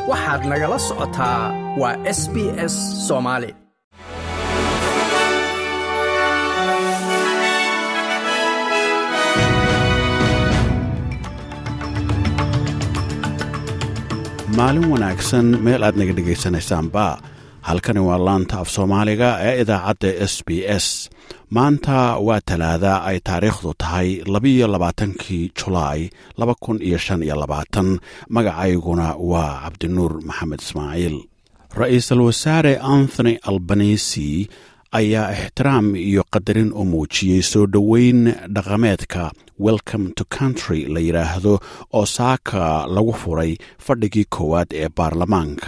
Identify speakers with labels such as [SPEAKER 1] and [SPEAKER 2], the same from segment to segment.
[SPEAKER 1] waxaad nagala socotaa waa SBS Soomaali
[SPEAKER 2] maalin wanaagsan meel aad naga dhegaysanaysaanba halkani waa laanta af Soomaaliga ee idaacadda SBS maanta waa talaada ay taariikhdu tahay 22 July 2025 magacayguna waa Cabdinuur Maxamed Ismaaciil Ra'iisul Wasaare Anthony Albanese ayaa ixtiraam iyo qadarin u muujiyay soo dhaweyn dhaqameedka Welcome to Country la yiraahdo oo saaka lagu furay fadhigii koowaad ee baarlamaanka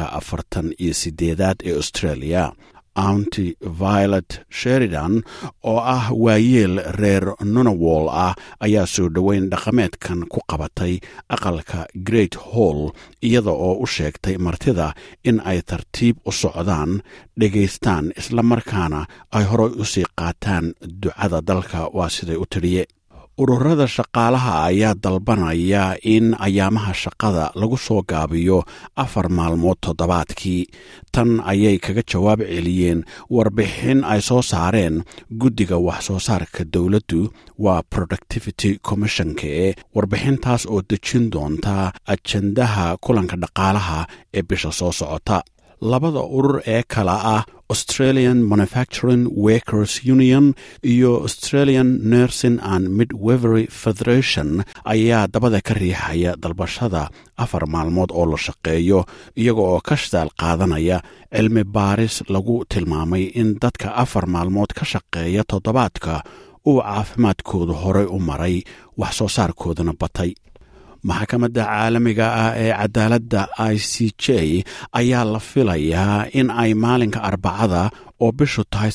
[SPEAKER 2] 48aad ee Australia. Aunty Violet Sheridan oo ah waayeel reer Ngunnawal ah ayaa soo dhaweyn dhaqameedkan ku qabatay aqalka Great Hall iyada oo u sheegtay martida in ay tartiib u socdaan dhageystaan isla markaana ay horay u sii qaataan ducada dalka waa siday u tiriye ururada shaqaalaha ayaa dalbanaya in ayaamaha shaqada lagu soo gaabiyo 4 maalmood toddobaadkii tan ayay kaga jawaab celiyeen warbixin ay soo saareen guddiga wax soo saarka dawladdu waa Productivity Commission ee warbixintaas oo dejin doonta ajandaha kulanka dhaqaalaha ee bisha soo socota labada urur ee kala ah Australian Manufacturing Workers Union iyo Australian Nursing and Midwifery Federation ayaa dabada ka riixaya dalbashada 4 maalmood oo la shaqeeyo iyaga oo ka shaqaal qaadanaya cilmi baaris lagu tilmaamay in dadka 4 maalmood ka shaqeeya toddobaadka uu caafimaadkooda horay u maray wax soo saarkoodana batay maxkamadda caalamiga ah ee cadaaladda ICJ ayaa la filayaa in ay maalinka Arbacada oo bishu tahay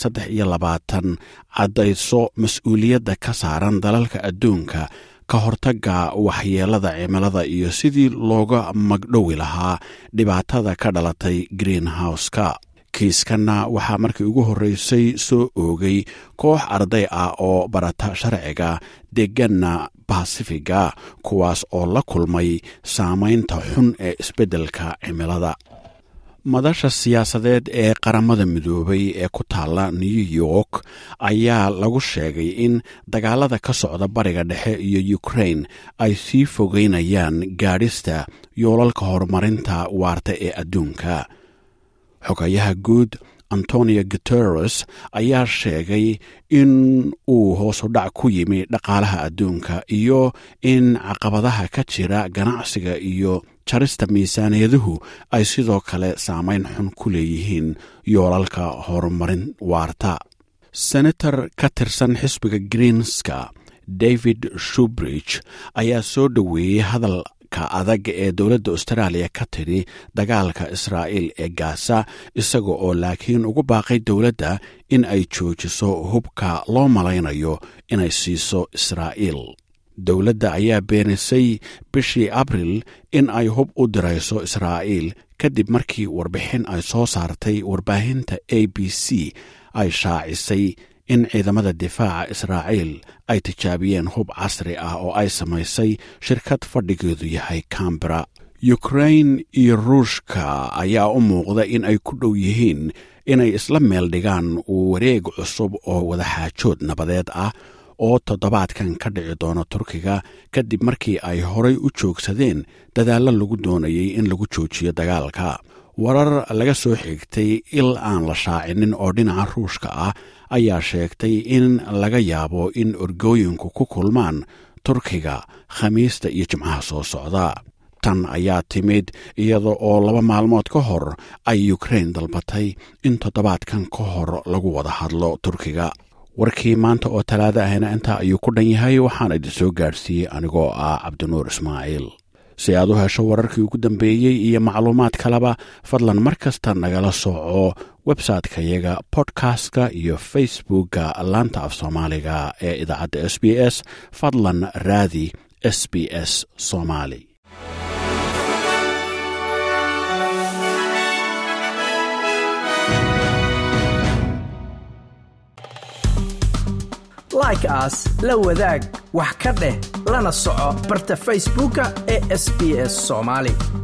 [SPEAKER 2] 23 caddayso mas'uuliyadda ka saaran dalalka adduunka ka hortagga waxyeelada cimilada iyo sidii looga magdhowi lahaa dhibaatada ka dhalatay greenhouse-ka kiiskana waxaa markii ugu horreysay soo oogay koox arday ah oo barata sharciga deegaanka Pacifiga kuwaas oo la kulmay saamaynta xun ee isbeddelka cimilada madasha siyaasadeed ee qaramada midoobay ee ku taala New York ayaa lagu sheegay in dagaalada ka socda bariga dhexe iyo Ukraine ay sii fogeynayaan gaadhista yoolalka horumarinta waarta ee adduunka xogayaha guud Antonio Guterres ayaa sheegay in uu hoos u dhac ku yimi dhaqaalaha adduunka iyo in caqabadaha ka jira ganacsiga iyo jarista miisaaniyaduhu ay sidoo kale saamayn xun ku leeyihiin yoolalka horumarin waarta senator ka tirsan xisbiga Greenska David Shoebridge ayaa soo dhaweeyay hadal ka adag ee dawladda Australia ka tiri dagaalka Israa'iil ee Gaza isaga oo laakiin ugu baaqay dawladda in ay joojiso hubka loo malaynayo inay siiso Israa'iil dawladda ayaa beenisay bishii Abriil in ay hub u dirayso Israa'iil kadib markii warbixin ay soo saartay warbaahinta ABC ay shaacisay in ciidamada difaaca Israa'iil ay tijaabiyeen hub casri ah oo ay samaysay shirkad fadhigeedu yahay Canberra Ukraine iyo Ruushka ayaa u muuqda in ay ku dhow yihiin inay isla meel dhigaan wareeg cusub oo wada xaajood nabadeed ah oo toddobaadkan ka dhici doona Turkiga kadib markii ay horay u joogsadeen dadaalo lagu doonayay in lagu joojiyo dagaalka warar laga soo xigtay il aan la shaacinin oo dhinaca Ruushka ah ayaa sheegtay in laga yaabo in orgooyinku ku kulmaan Turkiga Khamiista iyo Jimcaha soo socda tan ayaa timid iyada oo 2 maalmood ka hor ay Ukraine dalbatay in toddobaadkan ka hor lagu wada hadlo Turkiga warkii maanta oo talaada ahna inta ayuu ku dhan yahay waxaan idin soo gaarsiiyay anigoo ah Cabdinuur Ismaaciil si aad u hesho wararkii ugu dambeeyay iyo macluumaad kaleba fadlan markasta nagala soco website-kayaga podcast-ka iyo Facebook-ka laanta af Soomaaliga ee idaacadda SBS fadlan raadi SBS Somali
[SPEAKER 1] like us la wadaag wax ka dheh lana soco barta Facebook-ka ee SBS Somali